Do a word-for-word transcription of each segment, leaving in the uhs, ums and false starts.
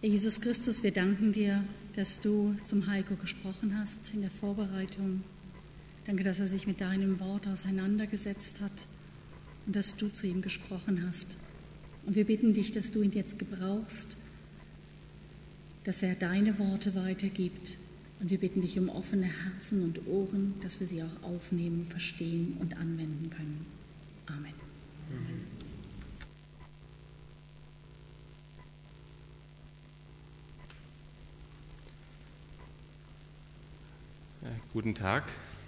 Herr Jesus Christus, wir danken dir, dass du zum Heiko gesprochen hast in der Vorbereitung. Danke, dass er sich mit deinem Wort auseinandergesetzt hat und dass du zu ihm gesprochen hast. Und wir bitten dich, dass du ihn jetzt gebrauchst, dass er deine Worte weitergibt. Und wir bitten dich um offene Herzen und Ohren, dass wir sie auch aufnehmen, verstehen und anwenden können. Amen. Amen. Ja, guten Tag.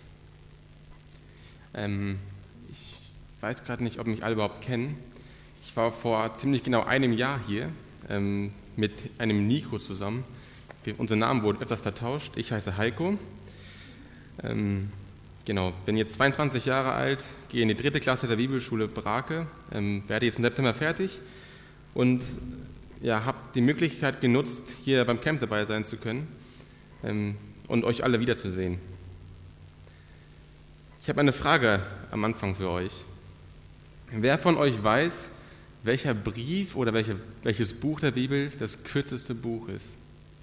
Ähm, ich weiß gerade nicht, ob mich alle überhaupt kennen. Ich war vor ziemlich genau einem Jahr hier ähm, mit einem Nico zusammen. Wir, unsere Namen wurden etwas vertauscht. Ich heiße Heiko. Ähm, genau, bin jetzt zweiundzwanzig Jahre alt, gehe in die dritte Klasse der Bibelschule Brake, ähm, werde jetzt im September fertig und ja, habe die Möglichkeit genutzt, hier beim Camp dabei sein zu können. Ähm, und euch alle wiederzusehen. Ich habe eine Frage am Anfang für euch. Wer von euch weiß, welcher Brief oder welche, welches Buch der Bibel das kürzeste Buch ist?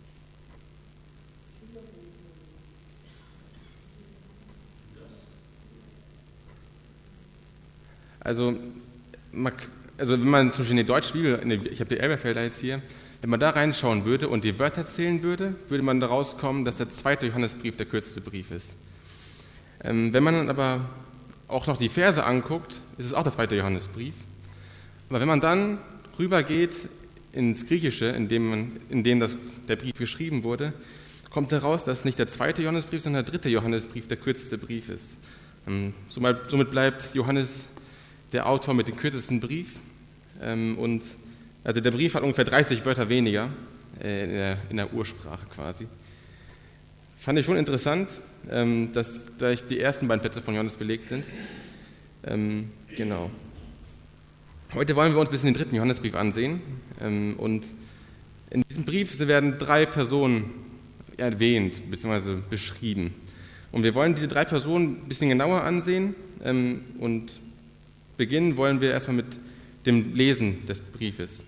Also, also wenn man zum Beispiel in die deutsche Bibel, ich habe die Elberfelder jetzt hier, wenn man da reinschauen würde und die Wörter zählen würde, würde man daraus kommen, dass der zweite Johannesbrief der kürzeste Brief ist. Ähm, wenn man dann aber auch noch die Verse anguckt, ist es auch der zweite Johannesbrief. Aber wenn man dann rübergeht ins Griechische, in dem, man, in dem das, der Brief geschrieben wurde, kommt heraus, dass nicht der zweite Johannesbrief, sondern der dritte Johannesbrief der kürzeste Brief ist. Ähm, somit bleibt Johannes der Autor mit dem kürzesten Brief ähm, und Also der Brief hat ungefähr dreißig Wörter weniger äh, in, der, in der Ursprache quasi. Fand ich schon interessant, ähm, dass gleich die ersten beiden Plätze von Johannes belegt sind. Ähm, genau. Heute wollen wir uns ein bisschen den dritten Johannesbrief ansehen. Ähm, und in diesem Brief werden drei Personen erwähnt bzw. beschrieben. Und wir wollen diese drei Personen ein bisschen genauer ansehen. Ähm, und beginnen wollen wir erstmal mit dem Lesen des Briefes.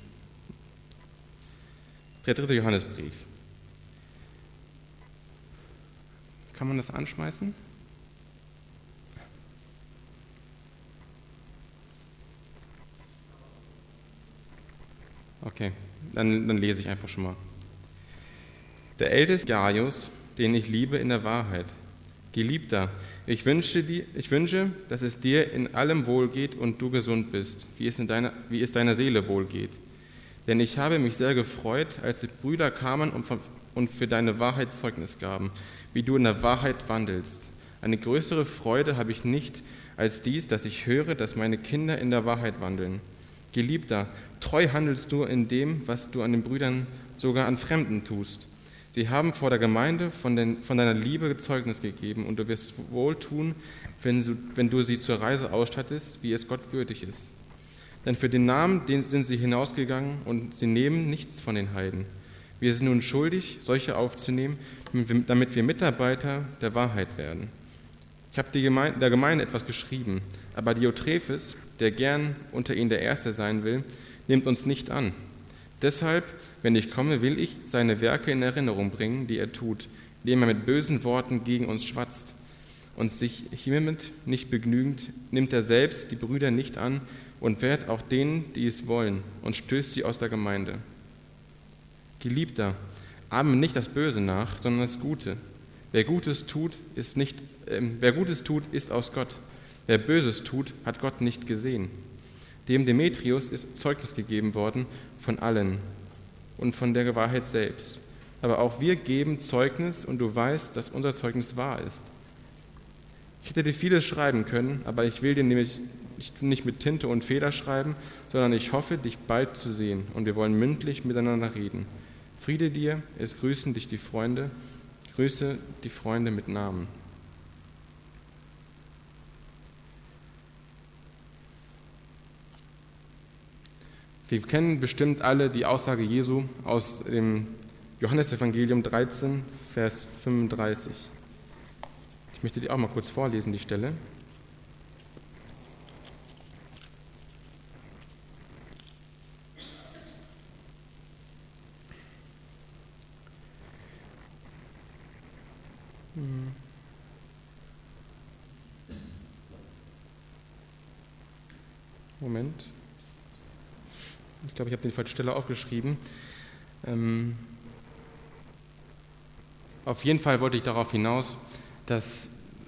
Der dritte Johannesbrief. Kann man das anschmeißen? Okay, dann, dann lese ich einfach schon mal. Der älteste Gaius, den ich liebe in der Wahrheit. Geliebter, ich wünsche, dir, ich wünsche, dass es dir in allem wohlgeht und du gesund bist, wie es, in deiner, wie es deiner Seele wohlgeht. Denn ich habe mich sehr gefreut, als die Brüder kamen und für deine Wahrheit Zeugnis gaben, wie du in der Wahrheit wandelst. Eine größere Freude habe ich nicht als dies, dass ich höre, dass meine Kinder in der Wahrheit wandeln. Geliebter, treu handelst du in dem, was du an den Brüdern, sogar an Fremden tust. Sie haben vor der Gemeinde von, den, von deiner Liebe Zeugnis gegeben und du wirst wohl tun, wenn du, wenn du sie zur Reise ausstattest, wie es Gott würdig ist. Denn für den Namen den sind sie hinausgegangen und sie nehmen nichts von den Heiden. Wir sind nun schuldig, solche aufzunehmen, damit wir Mitarbeiter der Wahrheit werden. Ich habe Gemeinde, der Gemeinde etwas geschrieben, aber Diotrephes, der gern unter ihnen der Erste sein will, nimmt uns nicht an. Deshalb, wenn ich komme, will ich seine Werke in Erinnerung bringen, die er tut, indem er mit bösen Worten gegen uns schwatzt. Und sich hiermit nicht begnügend, nimmt er selbst die Brüder nicht an und wehrt auch denen, die es wollen, und stößt sie aus der Gemeinde. Geliebter, ahme nicht das Böse nach, sondern das Gute. Wer Gutes tut, ist nicht, äh, wer Gutes tut, ist aus Gott. Wer Böses tut, hat Gott nicht gesehen. Dem Demetrius ist Zeugnis gegeben worden von allen und von der Wahrheit selbst. Aber auch wir geben Zeugnis, und du weißt, dass unser Zeugnis wahr ist. Ich hätte dir vieles schreiben können, aber ich will dir nämlich nicht mit Tinte und Feder schreiben, sondern ich hoffe, dich bald zu sehen, und wir wollen mündlich miteinander reden. Friede dir, es grüßen dich die Freunde, grüße die Freunde mit Namen. Wir kennen bestimmt alle die Aussage Jesu aus dem Johannesevangelium dreizehn, Vers fünfunddreißig. Ich möchte die auch mal kurz vorlesen, die Stelle. Moment. Ich glaube, ich habe die falsche Stelle aufgeschrieben. Ähm, auf jeden Fall wollte ich darauf hinaus, dass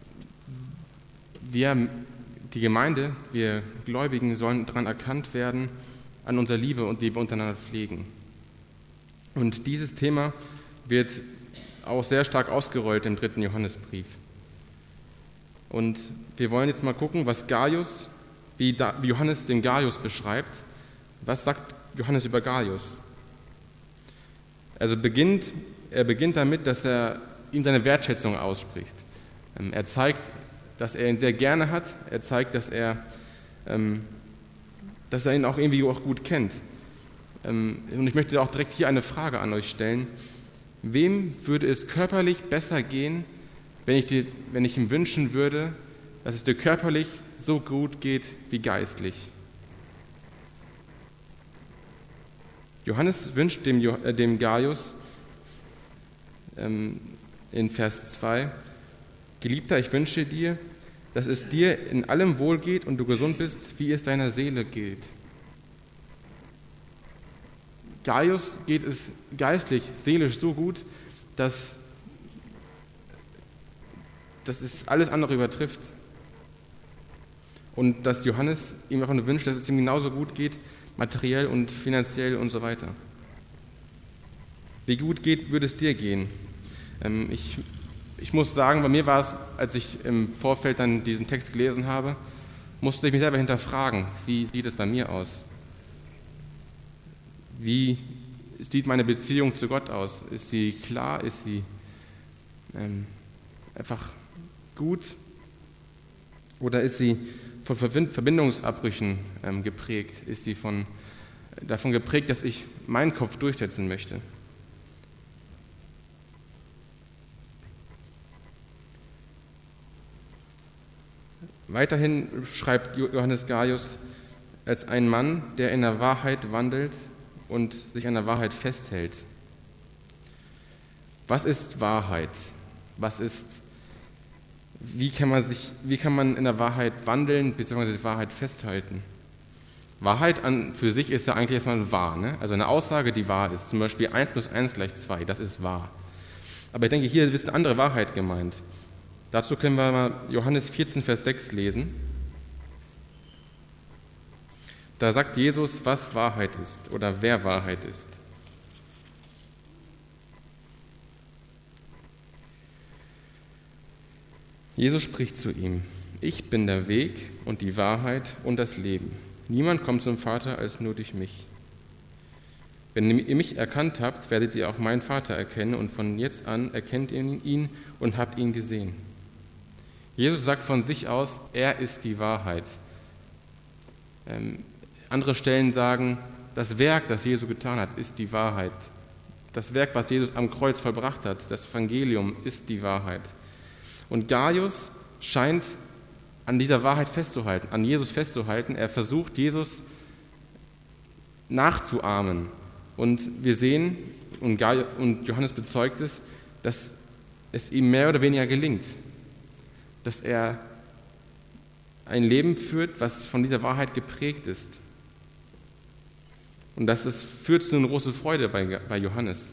wir, die Gemeinde, wir Gläubigen, sollen daran erkannt werden, an unserer Liebe und die wir untereinander pflegen. Und dieses Thema wird auch sehr stark ausgerollt im dritten Johannesbrief. Und wir wollen jetzt mal gucken, was Gaius, wie, da, wie Johannes den Gaius beschreibt. Was sagt Johannes über Gaius? Also beginnt, er beginnt damit, dass er ihm seine Wertschätzung ausspricht. Er zeigt, dass er ihn sehr gerne hat. Er zeigt, dass er, dass er ihn auch irgendwie auch gut kennt. Und ich möchte auch direkt hier eine Frage an euch stellen. Wem würde es körperlich besser gehen, wenn ich, dir, wenn ich ihm wünschen würde, dass es dir körperlich so gut geht wie geistlich? Johannes wünscht dem, äh, dem Gaius ähm, in Vers zwei, Geliebter, ich wünsche dir, dass es dir in allem wohl geht und du gesund bist, wie es deiner Seele geht. Gaius geht es geistlich, seelisch so gut, dass, dass es alles andere übertrifft. Und dass Johannes ihm einfach nur wünscht, dass es ihm genauso gut geht, materiell und finanziell und so weiter. Wie gut geht, würde es dir gehen? Ähm, ich, ich muss sagen, bei mir war es, als ich im Vorfeld dann diesen Text gelesen habe, musste ich mich selber hinterfragen, wie sieht es bei mir aus? Wie sieht meine Beziehung zu Gott aus? Ist sie klar? Ist sie ähm, einfach gut? Oder ist sie von Verbindungsabbrüchen ähm, geprägt? Ist sie von, davon geprägt, dass ich meinen Kopf durchsetzen möchte? Weiterhin schreibt Johannes Gaius als ein Mann, der in der Wahrheit wandelt und sich an der Wahrheit festhält. Was ist Wahrheit? Was ist, wie kann man sich, wie kann man in der Wahrheit wandeln bzw. die Wahrheit festhalten? Wahrheit an für sich ist ja eigentlich erstmal wahr, ne? Also eine Aussage, die wahr ist. Zum Beispiel eins plus eins gleich zwei, das ist wahr. Aber ich denke, hier ist eine andere Wahrheit gemeint. Dazu können wir mal Johannes vierzehn, Vers sechs lesen. Da sagt Jesus, was Wahrheit ist oder wer Wahrheit ist. Jesus spricht zu ihm, ich bin der Weg und die Wahrheit und das Leben. Niemand kommt zum Vater als nur durch mich. Wenn ihr mich erkannt habt, werdet ihr auch meinen Vater erkennen und von jetzt an erkennt ihr ihn und habt ihn gesehen. Jesus sagt von sich aus, er ist die Wahrheit. Ähm, andere Stellen sagen, das Werk, das Jesus getan hat, ist die Wahrheit. Das Werk, was Jesus am Kreuz vollbracht hat, das Evangelium, ist die Wahrheit. Und Gaius scheint an dieser Wahrheit festzuhalten, an Jesus festzuhalten. Er versucht, Jesus nachzuahmen. Und wir sehen, und Johannes bezeugt es, dass es ihm mehr oder weniger gelingt, dass er ein Leben führt, was von dieser Wahrheit geprägt ist. Und das ist, führt zu einer großen Freude bei, bei Johannes.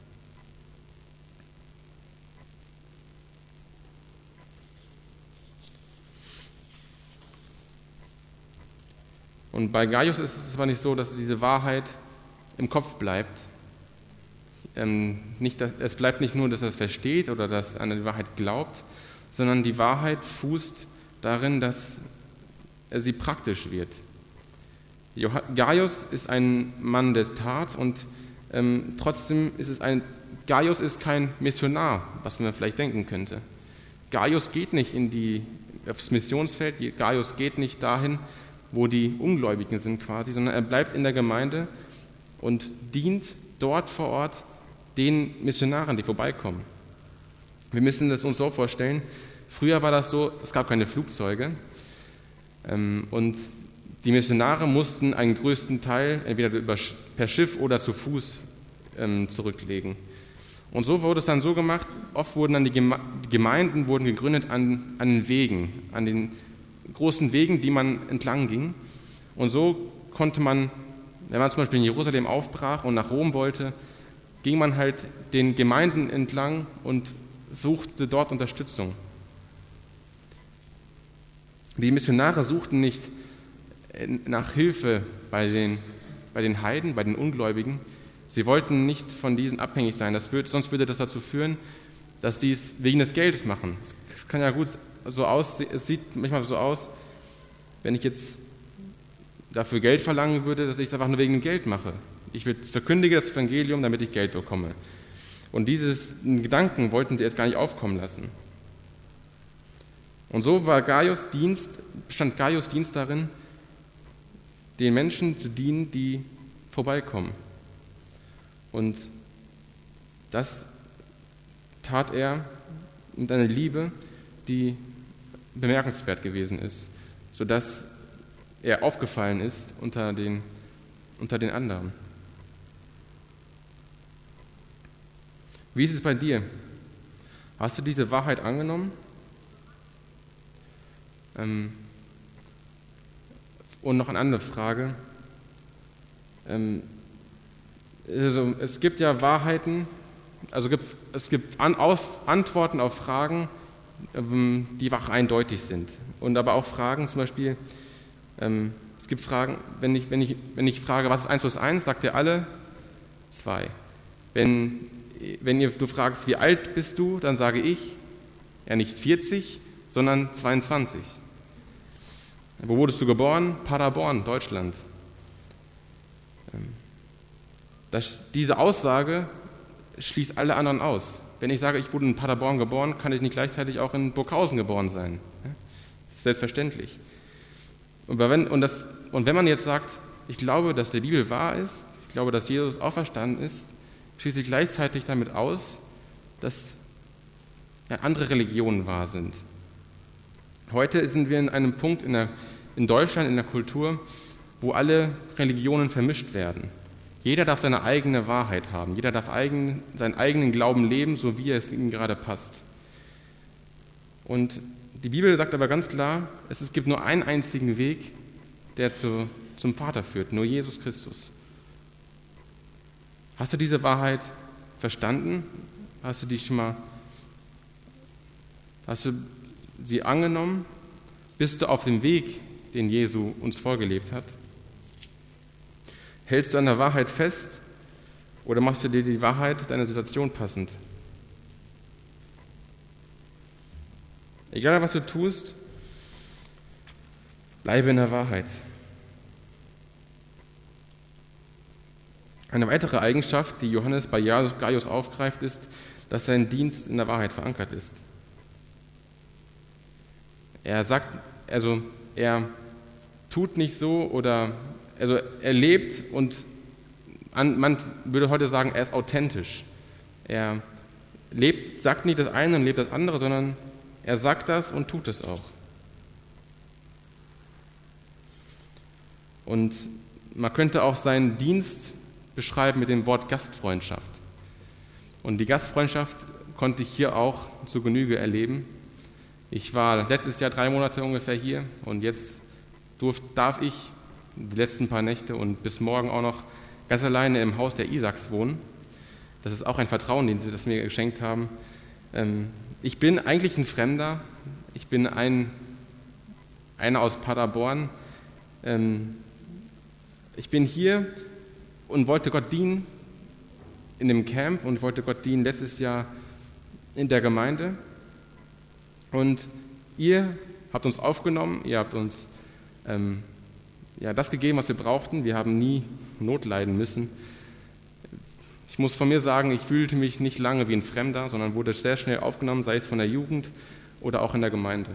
Und bei Gaius ist es aber nicht so, dass diese Wahrheit im Kopf bleibt. Ähm, nicht, dass, es bleibt nicht nur, dass er es versteht oder dass er an die Wahrheit glaubt, sondern die Wahrheit fußt darin, dass sie praktisch wird. Gaius ist ein Mann der Tat und ähm, trotzdem ist es ein, Gaius ist kein Missionar, was man vielleicht denken könnte. Gaius geht nicht in die, aufs Missionsfeld, Gaius geht nicht dahin, wo die Ungläubigen sind quasi, sondern er bleibt in der Gemeinde und dient dort vor Ort den Missionaren, die vorbeikommen. Wir müssen das uns so vorstellen, früher war das so, es gab keine Flugzeuge ähm, und die Missionare mussten einen größten Teil entweder über, per Schiff oder zu Fuß ähm, zurücklegen. Und so wurde es dann so gemacht, oft wurden dann die Geme- Gemeinden wurden gegründet an, an den Wegen, an den großen Wegen, die man entlang ging. Und so konnte man, wenn man zum Beispiel in Jerusalem aufbrach und nach Rom wollte, ging man halt den Gemeinden entlang und suchte dort Unterstützung. Die Missionare suchten nicht nach Hilfe bei den, bei den Heiden, bei den Ungläubigen. Sie wollten nicht von diesen abhängig sein, das würde, sonst würde das dazu führen, dass sie es wegen des Geldes machen. Es kann ja gut so aussehen, es sieht manchmal so aus, wenn ich jetzt dafür Geld verlangen würde, dass ich es einfach nur wegen dem Geld mache. Ich verkündige das Evangelium, damit ich Geld bekomme. Und diesen Gedanken wollten sie erst gar nicht aufkommen lassen. Und so war Gaius Dienst, bestand Gaius Dienst darin, den Menschen zu dienen, die vorbeikommen. Und das tat er mit einer Liebe, die bemerkenswert gewesen ist, sodass er aufgefallen ist unter den, unter den anderen. Wie ist es bei dir? Hast du diese Wahrheit angenommen? Ähm, und noch eine andere Frage. Ähm, also es gibt ja Wahrheiten, also gibt, es gibt An- auf, Antworten auf Fragen, ähm, die auch eindeutig sind. Und aber auch Fragen, zum Beispiel, ähm, es gibt Fragen, wenn ich, wenn, ich, wenn ich frage, was ist eins plus eins, sagt ihr alle zwei. Wenn, wenn ihr, du fragst, wie alt bist du, dann sage ich, ja nicht vierzig, sondern zweiundzwanzig. Wo wurdest du geboren? Paderborn, Deutschland. Das, diese Aussage schließt alle anderen aus. Wenn ich sage, ich wurde in Paderborn geboren, kann ich nicht gleichzeitig auch in Burghausen geboren sein. Das ist selbstverständlich. Und wenn, und, das, und wenn man jetzt sagt, ich glaube, dass die Bibel wahr ist, ich glaube, dass Jesus auferstanden ist, schließt sich gleichzeitig damit aus, dass ja, andere Religionen wahr sind. Heute sind wir in einem Punkt in, der, in Deutschland, in der Kultur, wo alle Religionen vermischt werden. Jeder darf seine eigene Wahrheit haben. Jeder darf eigen, seinen eigenen Glauben leben, so wie es ihm gerade passt. Und die Bibel sagt aber ganz klar, es gibt nur einen einzigen Weg, der zu, zum Vater führt, nur Jesus Christus. Hast du diese Wahrheit verstanden? Hast du die schon mal, hast du sie angenommen? Bist du auf dem Weg, den Jesu uns vorgelebt hat? Hältst du an der Wahrheit fest oder machst du dir die Wahrheit deiner Situation passend? Egal, was du tust, bleibe in der Wahrheit. Eine weitere Eigenschaft, die Johannes bei Gaius aufgreift, ist, dass sein Dienst in der Wahrheit verankert ist. Er sagt, also er tut nicht so oder, also er lebt und man würde heute sagen, er ist authentisch. Er lebt, sagt nicht das eine und lebt das andere, sondern er sagt das und tut es auch. Und man könnte auch seinen Dienst beschreiben mit dem Wort Gastfreundschaft. Und die Gastfreundschaft konnte ich hier auch zu Genüge erleben. Ich war letztes Jahr drei Monate ungefähr hier und jetzt durf, darf ich die letzten paar Nächte und bis morgen auch noch ganz alleine im Haus der Isaacs wohnen. Das ist auch ein Vertrauen, den sie das mir geschenkt haben. Ich bin eigentlich ein Fremder. Ich bin ein, einer aus Paderborn. Ich bin hier und wollte Gott dienen in dem Camp und wollte Gott dienen letztes Jahr in der Gemeinde. Und ihr habt uns aufgenommen, ihr habt uns ähm, ja, das gegeben, was wir brauchten. Wir haben nie Not leiden müssen. Ich muss von mir sagen, ich fühlte mich nicht lange wie ein Fremder, sondern wurde sehr schnell aufgenommen, sei es von der Jugend oder auch in der Gemeinde.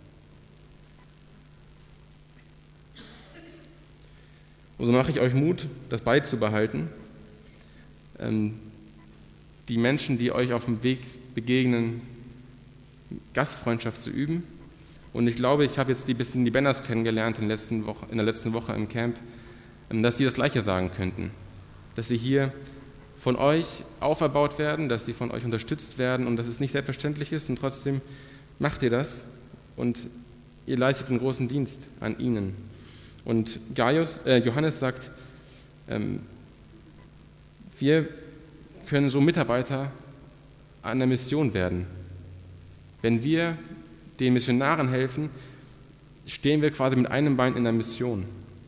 Und so mache ich euch Mut, das beizubehalten. Ähm, die Menschen, die euch auf dem Weg begegnen, Gastfreundschaft zu üben. Und ich glaube, ich habe jetzt die bisschen die Benners kennengelernt in der letzten Woche, in der letzten Woche im Camp, dass sie das Gleiche sagen könnten. Dass sie hier von euch auferbaut werden, dass sie von euch unterstützt werden und dass es nicht selbstverständlich ist und trotzdem macht ihr das und ihr leistet einen großen Dienst an ihnen. Und Gaius, äh, Johannes sagt, ähm, wir können so Mitarbeiter an der Mission werden. Wenn wir den Missionaren helfen, stehen wir quasi mit einem Bein in der Mission.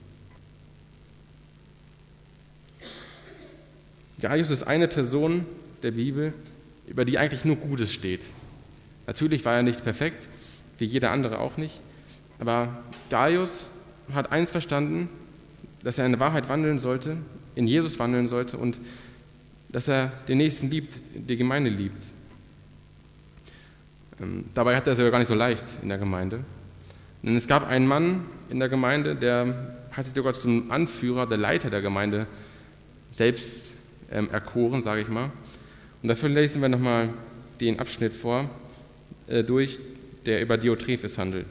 Gaius ist eine Person der Bibel, über die eigentlich nur Gutes steht. Natürlich war er nicht perfekt, wie jeder andere auch nicht, aber Gaius hat eins verstanden, dass er in der Wahrheit wandeln sollte, in Jesus wandeln sollte und dass er den Nächsten liebt, die Gemeinde liebt. Ähm, dabei hat er es ja gar nicht so leicht in der Gemeinde. Denn es gab einen Mann in der Gemeinde, der hat sich sogar zum Anführer, der Leiter der Gemeinde selbst ähm, erkoren, sage ich mal. Und dafür lesen wir nochmal den Abschnitt vor, äh, durch, der über Diotrephes handelt.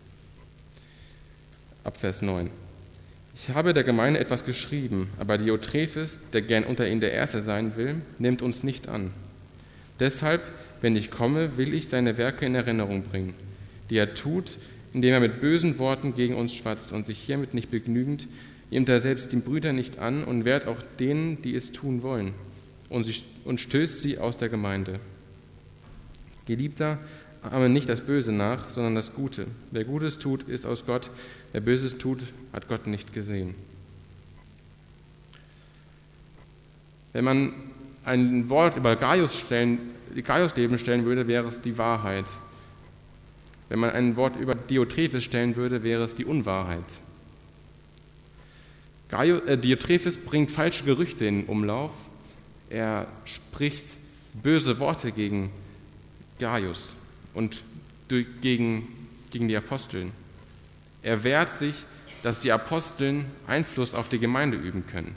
Ab Vers neun. Ich habe der Gemeinde etwas geschrieben, aber Diotrephes, der gern unter ihnen der Erste sein will, nimmt uns nicht an. Deshalb, wenn ich komme, will ich seine Werke in Erinnerung bringen, die er tut, indem er mit bösen Worten gegen uns schwatzt und sich hiermit nicht begnügend, nimmt er selbst die Brüder nicht an und wehrt auch denen, die es tun wollen, und, sie, und stößt sie aus der Gemeinde. Geliebter, ahme nicht das Böse nach, sondern das Gute. Wer Gutes tut, ist aus Gott. Wer Böses tut, hat Gott nicht gesehen. Wenn man ein Wort über Gaius stellen, Gaius Leben stellen würde, wäre es die Wahrheit. Wenn man ein Wort über Diotrephes stellen würde, wäre es die Unwahrheit. Gaius, äh, Diotrephes bringt falsche Gerüchte in Umlauf. Er spricht böse Worte gegen Gaius und gegen, gegen die Aposteln. Er wehrt sich, dass die Aposteln Einfluss auf die Gemeinde üben können.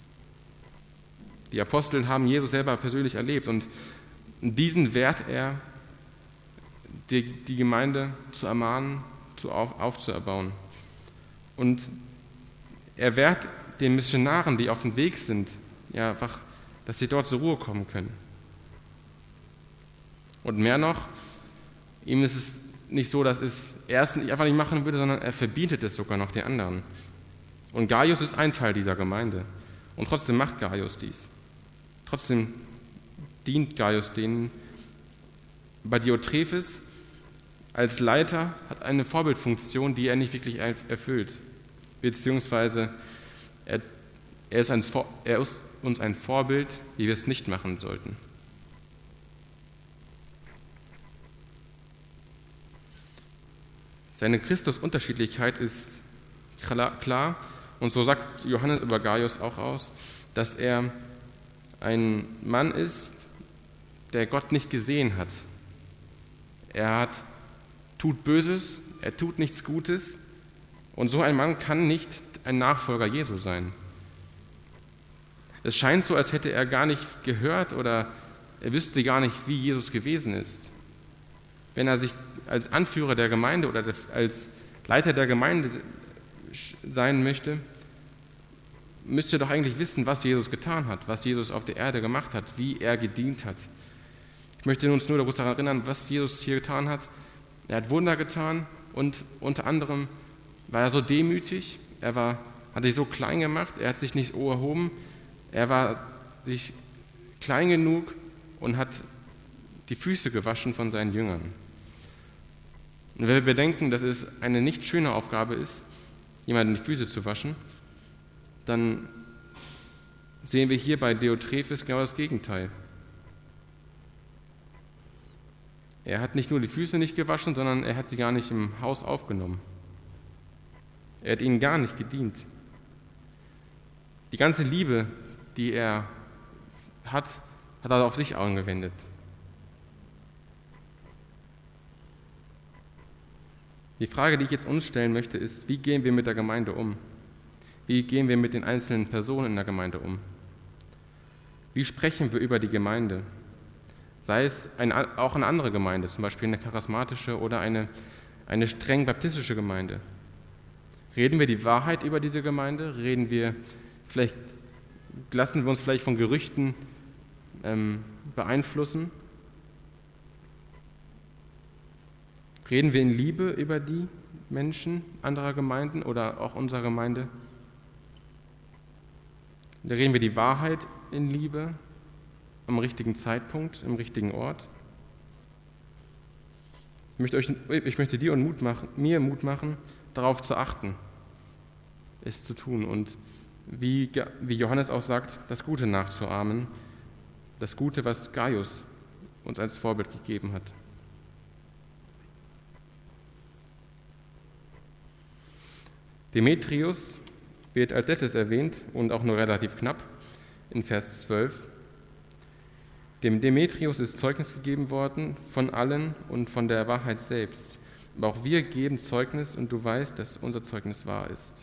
Die Aposteln haben Jesus selber persönlich erlebt und diesen wehrt er, die, die Gemeinde zu ermahnen, zu auf, aufzuerbauen. Und er wehrt den Missionaren, die auf dem Weg sind, ja, einfach, dass sie dort zur Ruhe kommen können. Und mehr noch, ihm ist es nicht so, dass es er es einfach nicht machen würde, sondern er verbietet es sogar noch den anderen. Und Gaius ist ein Teil dieser Gemeinde. Und trotzdem macht Gaius dies. Trotzdem dient Gaius denen. Bei Diotrephes als Leiter hat eine Vorbildfunktion, die er nicht wirklich erfüllt. Beziehungsweise er, er, ist ein, er ist uns ein Vorbild, wie wir es nicht machen sollten. Seine Christusunterschiedlichkeit ist klar und so sagt Johannes über Gaius auch aus, dass er ein Mann ist, der Gott nicht gesehen hat. Er hat, tut Böses, er tut nichts Gutes und so ein Mann kann nicht ein Nachfolger Jesu sein. Es scheint so, als hätte er gar nicht gehört oder er wüsste gar nicht, wie Jesus gewesen ist. Wenn er sich als Anführer der Gemeinde oder als Leiter der Gemeinde sein möchte, müsste er doch eigentlich wissen, was Jesus getan hat, was Jesus auf der Erde gemacht hat, wie er gedient hat. Ich möchte uns nur daran erinnern, was Jesus hier getan hat. Er hat Wunder getan und unter anderem war er so demütig, er war, hat sich so klein gemacht, er hat sich nicht erhoben, er war sich klein genug und hat die Füße gewaschen von seinen Jüngern. Und wenn wir bedenken, dass es eine nicht schöne Aufgabe ist, jemanden die Füße zu waschen, dann sehen wir hier bei Diotrephes genau das Gegenteil. Er hat nicht nur die Füße nicht gewaschen, sondern er hat sie gar nicht im Haus aufgenommen. Er hat ihnen gar nicht gedient. Die ganze Liebe, die er hat, hat er auf sich angewendet. Die Frage, die ich jetzt uns stellen möchte, ist, wie gehen wir mit der Gemeinde um? Wie gehen wir mit den einzelnen Personen in der Gemeinde um? Wie sprechen wir über die Gemeinde? Sei es ein, auch eine andere Gemeinde, zum Beispiel eine charismatische oder eine, eine streng baptistische Gemeinde. Reden wir die Wahrheit über diese Gemeinde? Reden wir vielleicht, lassen wir uns vielleicht von Gerüchten ähm, beeinflussen? Reden wir in Liebe über die, Menschen anderer Gemeinden oder auch unserer Gemeinde. Da reden wir die Wahrheit in Liebe am richtigen Zeitpunkt, im richtigen Ort. Ich möchte, euch, ich möchte dir und Mut machen, mir Mut machen, darauf zu achten, es zu tun und wie, wie Johannes auch sagt, das Gute nachzuahmen, das Gute, was Gaius uns als Vorbild gegeben hat. Demetrius wird als letztes erwähnt und auch nur relativ knapp in Vers zwölf. Dem Demetrius ist Zeugnis gegeben worden von allen und von der Wahrheit selbst. Aber auch wir geben Zeugnis und du weißt, dass unser Zeugnis wahr ist.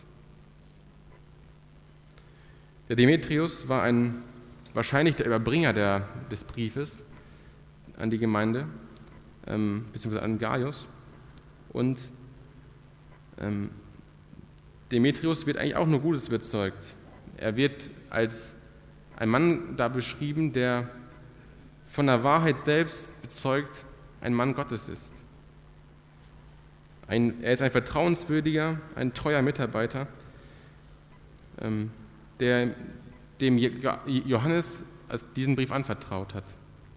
Der Demetrius war ein, wahrscheinlich der Überbringer der, des Briefes an die Gemeinde, ähm, beziehungsweise an Gaius. Und ähm, Demetrius wird eigentlich auch nur Gutes bezeugt. Er wird als ein Mann da beschrieben, der von der Wahrheit selbst bezeugt ein Mann Gottes ist. Ein, er ist ein vertrauenswürdiger, ein treuer Mitarbeiter, ähm, der dem Johannes diesen Brief anvertraut hat.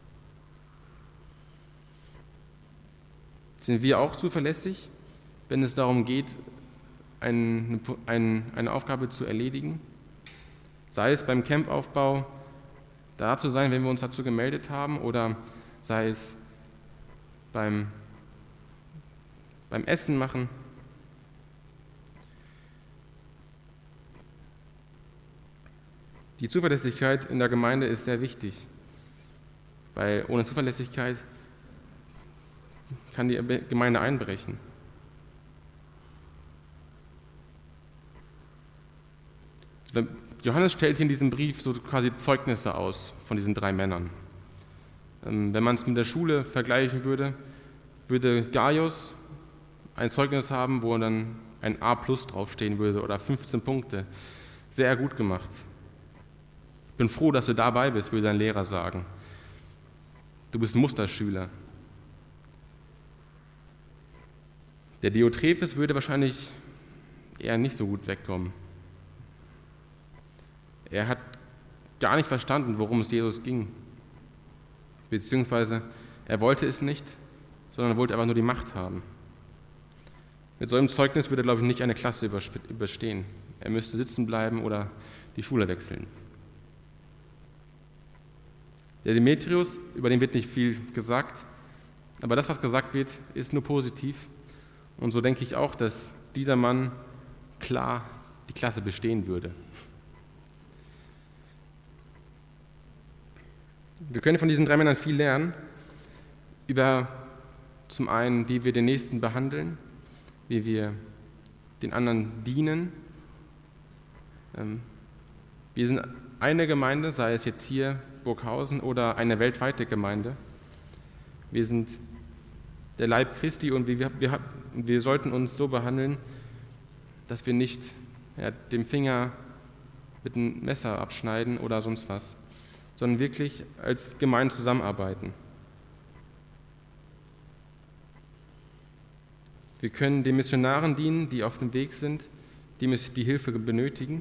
Sind wir auch zuverlässig, wenn es darum geht, eine, eine, eine Aufgabe zu erledigen? Sei es beim Campaufbau da zu sein, wenn wir uns dazu gemeldet haben, oder sei es beim, beim Essen machen. Die Zuverlässigkeit in der Gemeinde ist sehr wichtig, weil ohne Zuverlässigkeit kann die Gemeinde einbrechen. Johannes stellt hier in diesem Brief so quasi Zeugnisse aus von diesen drei Männern. Wenn man es mit der Schule vergleichen würde, würde Gaius ein Zeugnis haben, wo dann ein A plus draufstehen würde oder fünfzehn Punkte. Sehr gut gemacht. Ich bin froh, dass du dabei bist, würde dein Lehrer sagen. Du bist ein Musterschüler. Der Diotrephes würde wahrscheinlich eher nicht so gut wegkommen. Er hat gar nicht verstanden, worum es Jesus ging. Beziehungsweise er wollte es nicht, sondern wollte einfach nur die Macht haben. Mit so einem Zeugnis würde er, glaube ich, nicht eine Klasse überstehen. Er müsste sitzen bleiben oder die Schule wechseln. Der Demetrius, über den wird nicht viel gesagt, aber das, was gesagt wird, ist nur positiv. Und so denke ich auch, dass dieser Mann klar die Klasse bestehen würde. Wir können von diesen drei Männern viel lernen, über zum einen, wie wir den Nächsten behandeln, wie wir den anderen dienen. Wir sind eine Gemeinde, sei es jetzt hier Burghausen oder eine weltweite Gemeinde. Wir sind der Leib Christi und wir, wir, wir sollten uns so behandeln, dass wir nicht ja, dem Finger mit einem Messer abschneiden oder sonst was, sondern wirklich als Gemeinde zusammenarbeiten. Wir können den Missionaren dienen, die auf dem Weg sind, die die Hilfe benötigen.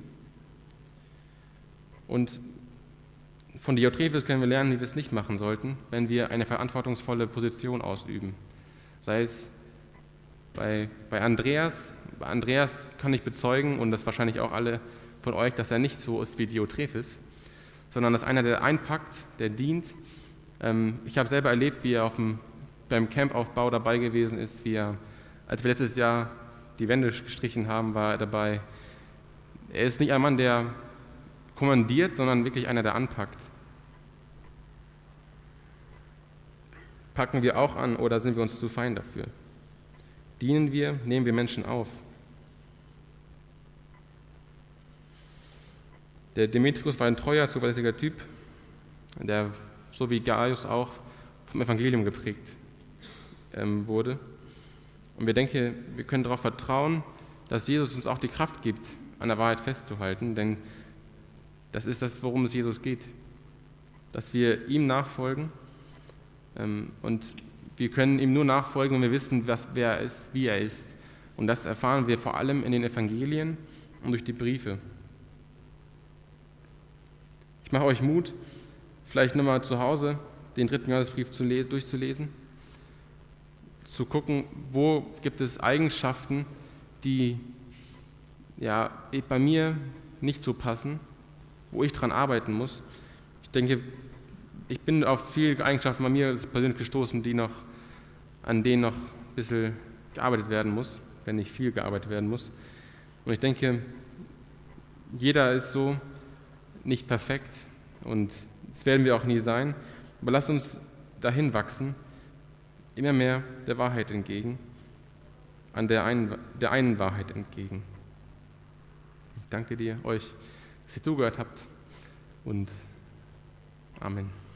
Und von Diotrephes können wir lernen, wie wir es nicht machen sollten, wenn wir eine verantwortungsvolle Position ausüben. Sei es bei, bei Andreas. Bei Andreas kann ich bezeugen, und das wahrscheinlich auch alle von euch, dass er nicht so ist wie Diotrephes, sondern dass einer, der einpackt, der dient. Ich habe selber erlebt, wie er auf dem, beim Campaufbau dabei gewesen ist, wie er, als wir letztes Jahr die Wände gestrichen haben, war er dabei. Er ist nicht ein Mann, der kommandiert, sondern wirklich einer, der anpackt. Packen wir auch an oder sind wir uns zu fein dafür? Dienen wir, nehmen wir Menschen auf? Der Demetrius war ein treuer, zuverlässiger Typ, der, so wie Gaius auch, vom Evangelium geprägt ähm, wurde. Und wir denken, wir können darauf vertrauen, dass Jesus uns auch die Kraft gibt, an der Wahrheit festzuhalten, denn das ist das, worum es Jesus geht, dass wir ihm nachfolgen ähm, und wir können ihm nur nachfolgen, wenn wir wissen, was, wer er ist, wie er ist Und das erfahren wir vor allem in den Evangelien und durch die Briefe. Ich mache euch Mut, vielleicht nochmal zu Hause den dritten Johannesbrief zu le- durchzulesen, zu gucken, wo gibt es Eigenschaften, die ja, bei mir nicht so passen, wo ich dran arbeiten muss. Ich denke, ich bin auf viele Eigenschaften bei mir persönlich gestoßen, die noch, an denen noch ein bisschen gearbeitet werden muss, wenn nicht viel gearbeitet werden muss. Und ich denke, jeder ist so nicht perfekt und das werden wir auch nie sein. Aber lasst uns dahin wachsen, immer mehr der Wahrheit entgegen, an der einen, der einen Wahrheit entgegen. Ich danke dir, euch, dass ihr zugehört habt und Amen.